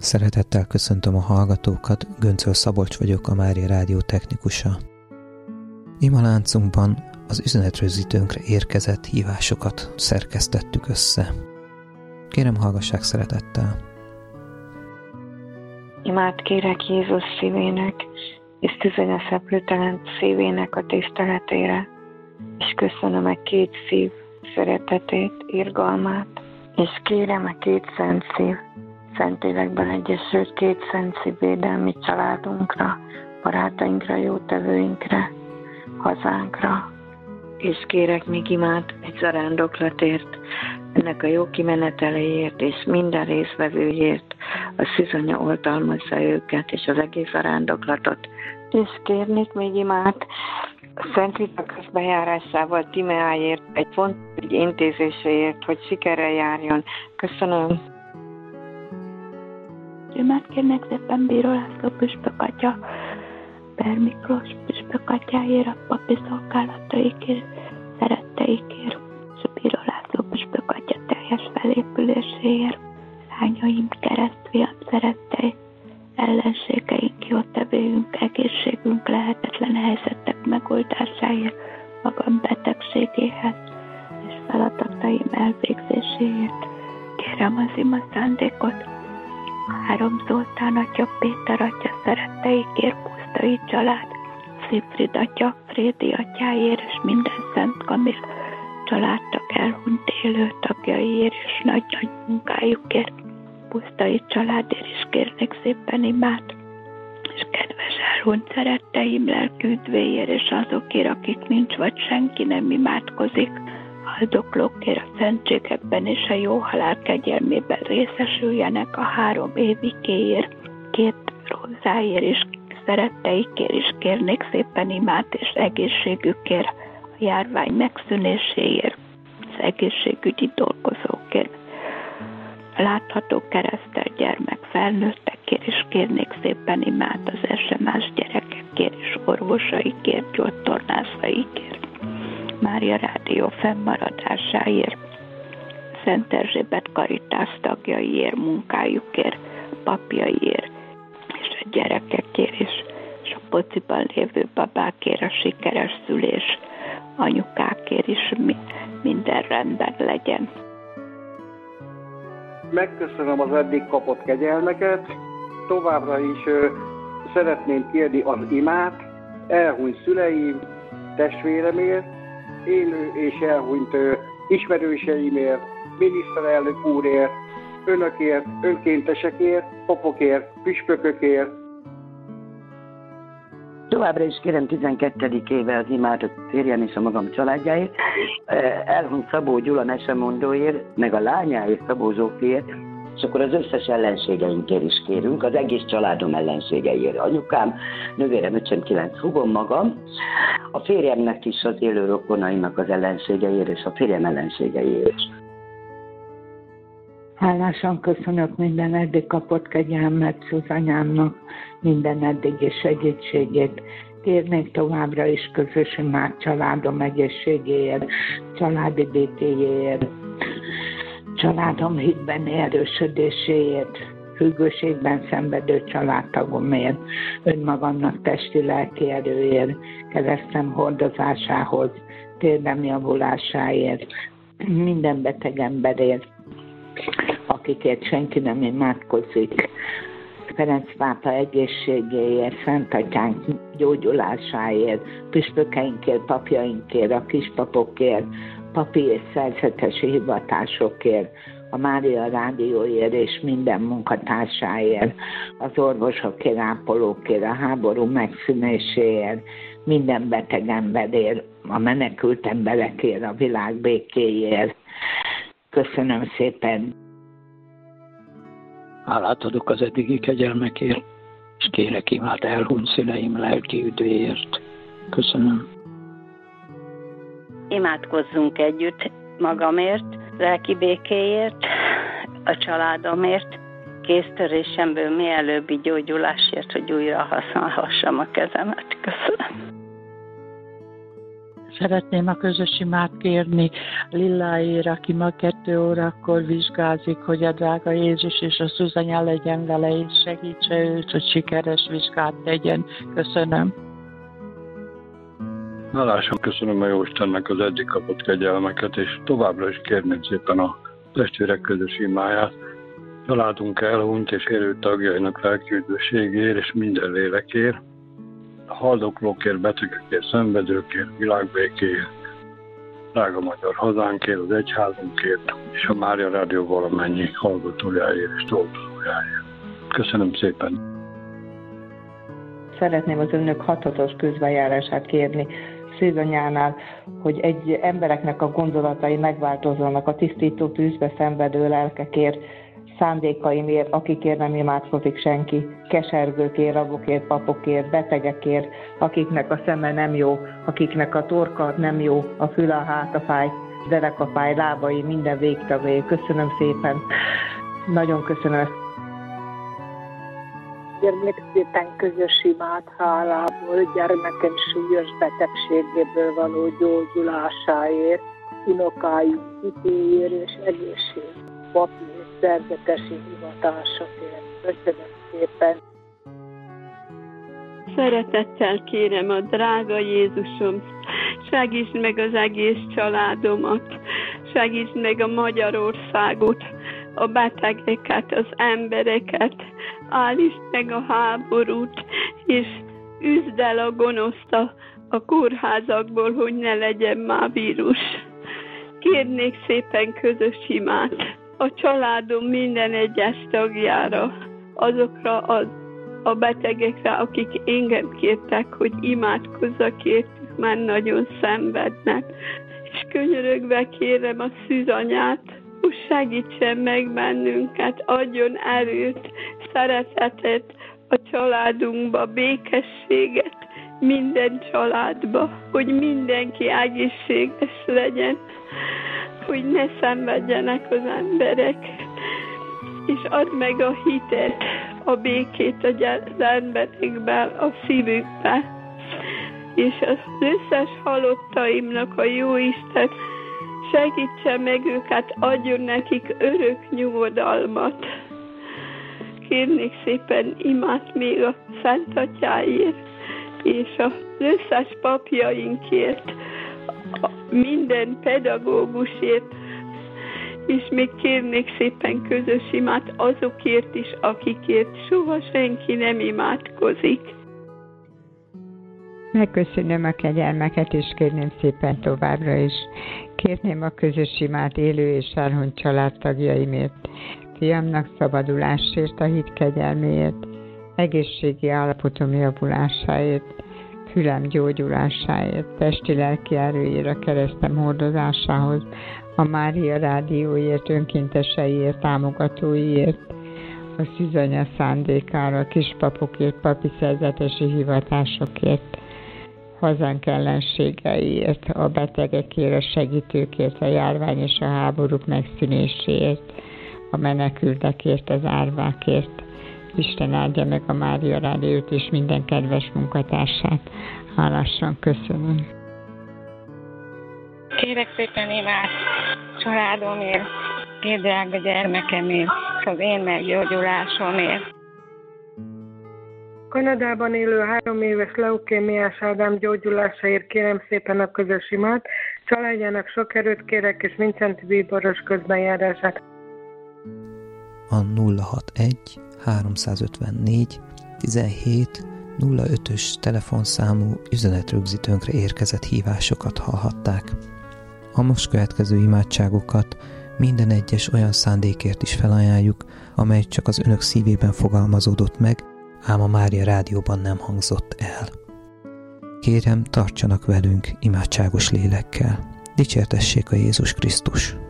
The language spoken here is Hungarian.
Szeretettel köszöntöm a hallgatókat, Göncöl Szabolcs vagyok, a Mária Rádió technikusa. Imaláncunkban az üzenetrögzítőnkre érkezett hívásokat szerkesztettük össze. Kérem, hallgassák szeretettel. Imát kérek Jézus szívének és tüzene szeplőtelen szívének a tiszteletére, és köszönöm a két szív szeretetét, irgalmát, és kérem a két szent szív, Szentlélekben egyesült két szent szív védelmi családunkra, barátainkra, jótevőinkre, hazánkra, és kérek még imát egy zarándoklatért, ennek a jó kimeneteléért és minden részvevőjért, a szűzanya oltalmazza őket és az egész zarándoklatot. És kérnék még imát Szent Rita közbejárásával Timeáért, egy fontos ügy intézéséért, hogy sikerrel járjon. Köszönöm. Imát kérnek szépen Bíró László püspök atya, Per Miklós püspök atyáért, a papi szolgálataikért, szeretteikért, és a Bíró László püspök atya teljes felépüléséért, lányaim, keresztfiam, szerettei, ellenségeink, jótevőink, egészségünk, lehetetlen helyzetek megoldásáért, magam betegségéhez és feladataim elvégzéséért. Kérem az ima szándékot, Három Zoltán atya, Péter atya, szeretteikért, Pusztai család, Szifrid atya, Frédi atyáért és minden Szent Kamil családtag elhunyt élő tagjaiért és nagy-nagy munkájukért, Pusztai családért is kérnék szépen imát, és kedves elhunyt szeretteim lelki üdvéért és azokért, akik nincs vagy senki nem imádkozik, haldoklókért a szentségekben és a jó halál kegyelmében részesüljenek a 3 évikéért, 2 rózáért és szeretteikért is kérnék szépen imát és egészségükért, a járvány megszűnéséért, az egészségügyi dolgozókért, a látható keresztel gyermek felnőttekért is kérnék szépen imát, az SMS gyerekekért és orvosaikért, gyógytornászaikért, Mária Rádió fennmaradásáért, Szent Erzsébet Karitász tagjaiért, munkájukért, papjaiért, és a gyerekekért is, és a pociban lévő babákért, a sikeres szülés, anyukákért is minden rendben legyen. Megköszönöm az eddig kapott kegyelmeket, továbbra is szeretném kérni az imát elhunyt szüleim, testvéremért, élő és elhunyt ismerőseimért, miniszterelnök úrért, önökért, önkéntesekért, papokért, püspökökért. Továbbra is kérem 12. éve az imát a férjem és a magam családjáért, elhunyt Szabó Gyula mesemondóért, meg a lányáért, Szabó Zsófiért, és akkor az összes ellenségeinkért is kérünk, az egész családom ellenségeiért, anyukám, nővérem, öcsém, 9 húgom, magam, a férjemnek is, az élő rokonaimnak az ellenségeiért, és a férjem ellenségeiért is. Hálásan köszönök minden eddig kapott kegyelmet Szuzanyámnak, minden eddigi segítségét. Kérnék továbbra is közös imát családom egészségéért, családi békéjéért, családom hitben erősödéséért, függőségben szenvedő családtagomért, önmagamnak testi lelki erőért, keresztem hordozásához, térdem javulásáért, minden beteg emberért, akikért senki nem imádkozik, Ferenc pápa egészségéért, Szent Atyánk gyógyulásáért, püspökeinkért, papjainkért, a kispapokért, papi és szerzetesi hivatásokért, a Mária Rádióért és minden munkatársáért, az orvosokért, ápolókért, a háború megszűnéséért, minden beteg emberért, a menekült emberekért, a világ békéért. Köszönöm szépen! Hálát adok az eddigi kegyelmekért, és kérek imát elhunyt szüleim lelki üdvéért. Köszönöm. Imádkozzunk együtt magamért, lelki békéért, a családomért, kéztörésemből mielőbbi gyógyulásért, hogy újra használhassam a kezemet. Köszönöm. Szeretném a közös imát kérni Lilláért, aki ma 2 órakor vizsgázik, hogy a drága Jézus és a Szuzanya legyen vele, és segítse őt, hogy sikeres vizsgát legyen. Köszönöm. Hálásan köszönöm a Jóistennek az eddig kapott kegyelmeket, és továbbra is kérném szépen a testvérek közös imáját. Családunk elhunyt és élő tagjainak lelkiüdvösségéért és minden lélekért, a haldoklókért, betegekért, szenvedőkért, világbékéért, drága magyar hazánkért, az egyházunkért, és a Mária Rádió valamennyi hallgatójáért és dolgozójáért. Köszönöm szépen! Szeretném az önök hatatos közbejárását kérni Szűzanyánál, hogy egy embereknek a gondolatai megváltozzanak a tisztító tűzbe szenvedő lelkekért, szándékaimért, akikért nem imádkozik senki, keservőkért, rabokért, papokért, betegekért, akiknek a szeme nem jó, akiknek a torka nem jó, a füle, a hátafáj, derekafáj, lábai, minden végtagjai. Köszönöm szépen. Nagyon köszönöm ezt. Kérnék szépen közös imát hálából gyermekem súlyos betegségéből való gyógyulásáért, unokáim hitéért és egészség, papi és szerzetesi hivatásokért. Köszönöm szépen. Szeretettel kérem a drága Jézusom, segítsd meg az egész családomat, segítsd meg a Magyarországot, a betegeket, az embereket, állítsd meg a háborút, és üzd el a gonoszt a kórházakból, hogy ne legyen már vírus. Kérnék szépen közös imát a családom minden egyes tagjára, azokra a betegekre, akik engem kértek, hogy imádkozzak értük, mert nagyon szenvednek. És könyörögve kérem a Szűzanyát, hogy segítsen meg bennünket, adjon erőt, szeretetet a családunkba, békességet minden családba, hogy mindenki egészséges legyen, hogy ne szenvedjenek az emberek, és add meg a hitet, a békét az emberekben, a szívükben, és az összes halottaimnak a Jóisten segítsen meg őket, adjon nekik örök nyugodalmat. Kérnék szépen imát még a Szent Atyáért, és az összes papjainkért, minden pedagógusért, és még kérnék szépen közös imát azokért is, akikért soha senki nem imádkozik. Megköszönöm a kegyelmeket, és kérném szépen továbbra is. Kérném a közös imát élő és elhunyt családtagjaimért, fiamnak szabadulásért, a hit kegyelméért, egészségi állapotom javulásáért, fülem gyógyulásáért, testi-lelki erőért, a keresztem hordozásához, a Mária Rádióért, önkénteseiért, támogatóiért, a Szűzanya szándékára, a kispapokért, papi szerzetesi hivatásokért, hazánk ellenségeiért, a betegekért, a segítőkért, a járvány és a háborúk megszűnéséért, a menekültekért, az árvákért. Isten áldja meg a Mária Rádiót és minden kedves munkatársát. Hálásan köszönöm. Kérek szépen imát családomért, két drága gyermekemért, és az én meggyógyulásomért. Kanadában élő 3 éves leukémiás Ádám gyógyulásáért kérem szépen a közös imát, családjának sok erőt kérek, és Vincenti bíboros közbenjárását. A 061 354 17 05-ös telefonszámú üzenetrögzítőnkre érkezett hívásokat hallhatták. A most következő imádságokat minden egyes olyan szándékért is felajánljuk, amely csak az önök szívében fogalmazódott meg, ám a Mária Rádióban nem hangzott el. Kérem, tartsanak velünk imádságos lélekkel. Dicsértessék a Jézus Krisztus!